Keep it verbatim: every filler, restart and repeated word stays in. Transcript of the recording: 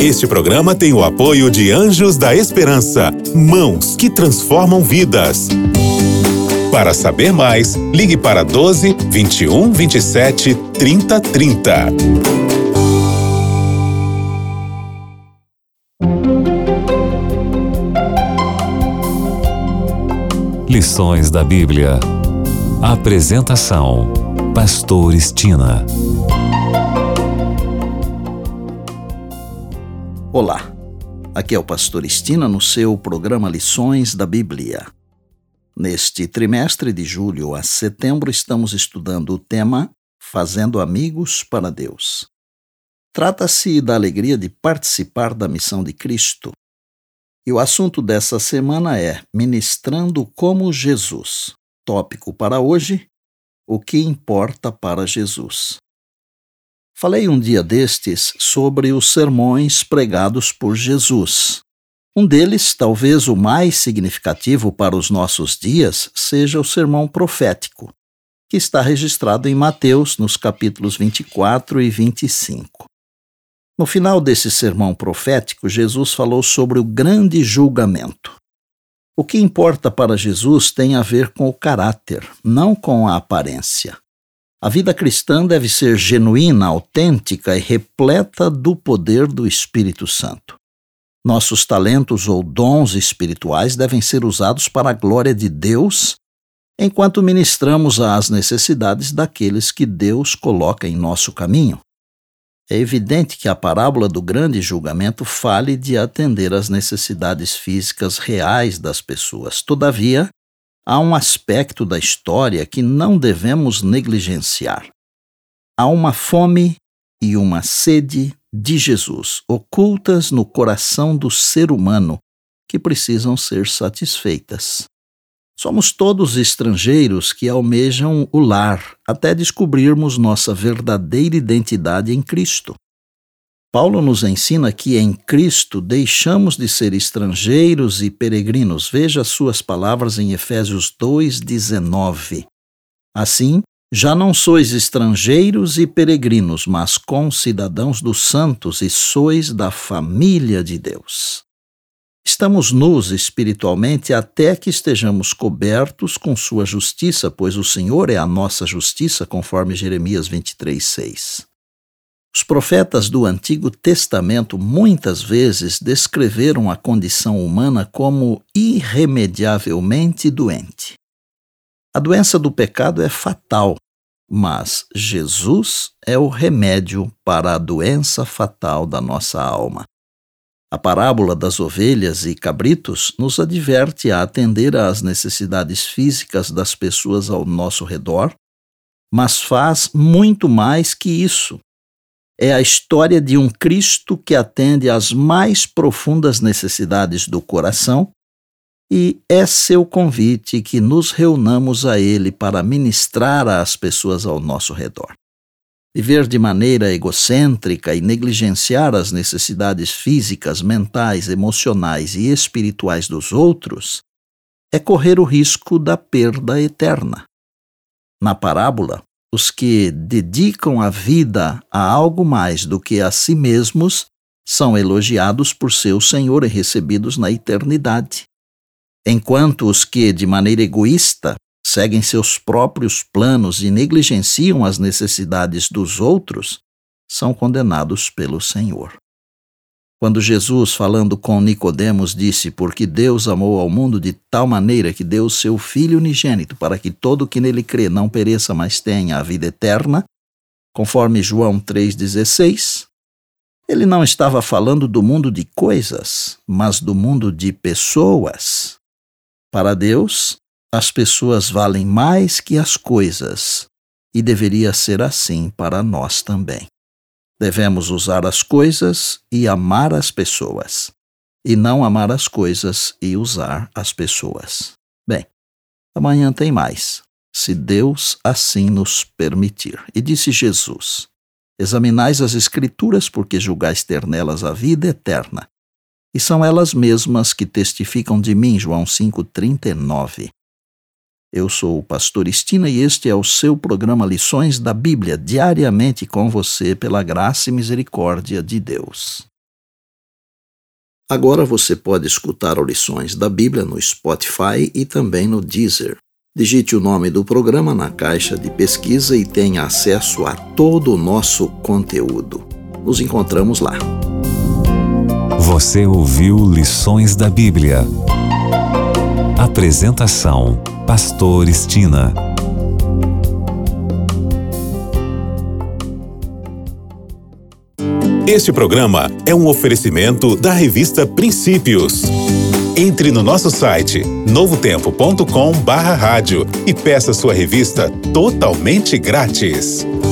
Este programa tem o apoio de Anjos da Esperança, mãos que transformam vidas. Para saber mais, ligue para doze, vinte e um, vinte e sete, trinta, trinta. Lições da Bíblia. Apresentação: Pastor Estina. Olá, aqui é o Pastor Estina no seu programa Lições da Bíblia. Neste trimestre de julho a setembro estamos estudando o tema Fazendo Amigos para Deus. Trata-se da alegria de participar da missão de Cristo. E o assunto dessa semana é Ministrando como Jesus. Tópico para hoje: o que importa para Jesus. Falei um dia destes sobre os sermões pregados por Jesus. Um deles, talvez o mais significativo para os nossos dias, seja o sermão profético, que está registrado em Mateus, nos capítulos vinte e quatro e vinte e cinco. No final desse sermão profético, Jesus falou sobre o grande julgamento. O que importa para Jesus tem a ver com o caráter, não com a aparência. A vida cristã deve ser genuína, autêntica e repleta do poder do Espírito Santo. Nossos talentos ou dons espirituais devem ser usados para a glória de Deus, enquanto ministramos às necessidades daqueles que Deus coloca em nosso caminho. É evidente que a parábola do grande julgamento fale de atender às necessidades físicas reais das pessoas. Todavia, há um aspecto da história que não devemos negligenciar. Há uma fome e uma sede de Jesus, ocultas no coração do ser humano, que precisam ser satisfeitas. Somos todos estrangeiros que almejam o lar, até descobrirmos nossa verdadeira identidade em Cristo. Paulo nos ensina que em Cristo deixamos de ser estrangeiros e peregrinos. Veja suas palavras em Efésios dois, dezenove. Assim, já não sois estrangeiros e peregrinos, mas concidadãos dos santos e sois da família de Deus. Estamos nus espiritualmente até que estejamos cobertos com sua justiça, pois o Senhor é a nossa justiça, conforme Jeremias vinte e três, seis. Os profetas do Antigo Testamento muitas vezes descreveram a condição humana como irremediavelmente doente. A doença do pecado é fatal, mas Jesus é o remédio para a doença fatal da nossa alma. A parábola das ovelhas e cabritos nos adverte a atender às necessidades físicas das pessoas ao nosso redor, mas faz muito mais que isso. É a história de um Cristo que atende às mais profundas necessidades do coração e é seu convite que nos reunamos a Ele para ministrar às pessoas ao nosso redor. Viver de maneira egocêntrica e negligenciar as necessidades físicas, mentais, emocionais e espirituais dos outros é correr o risco da perda eterna. Na parábola, os que dedicam a vida a algo mais do que a si mesmos são elogiados por seu Senhor e recebidos na eternidade, enquanto os que, de maneira egoísta, seguem seus próprios planos e negligenciam as necessidades dos outros, são condenados pelo Senhor. Quando Jesus, falando com Nicodemos, disse: porque Deus amou ao mundo de tal maneira que deu seu Filho unigênito, para que todo o que nele crê não pereça, mas tenha a vida eterna, conforme João três, dezesseis, ele não estava falando do mundo de coisas, mas do mundo de pessoas. Para Deus, as pessoas valem mais que as coisas, e deveria ser assim para nós também. Devemos usar as coisas e amar as pessoas, e não amar as coisas e usar as pessoas. Bem, amanhã tem mais, se Deus assim nos permitir. E disse Jesus: examinais as Escrituras, porque julgais ter nelas a vida eterna, e são elas mesmas que testificam de mim. João cinco, trinta e nove. Eu sou o Pastor Estina e este é o seu programa Lições da Bíblia, diariamente com você pela graça e misericórdia de Deus. Agora você pode escutar o Lições da Bíblia no Spotify e também no Deezer. Digite o nome do programa na caixa de pesquisa e tenha acesso a todo o nosso conteúdo. Nos encontramos lá. Você ouviu Lições da Bíblia. Apresentação: Pastor Estina. Este programa é um oferecimento da revista Princípios. Entre no nosso site novo tempo ponto com barra rádio e peça sua revista totalmente grátis.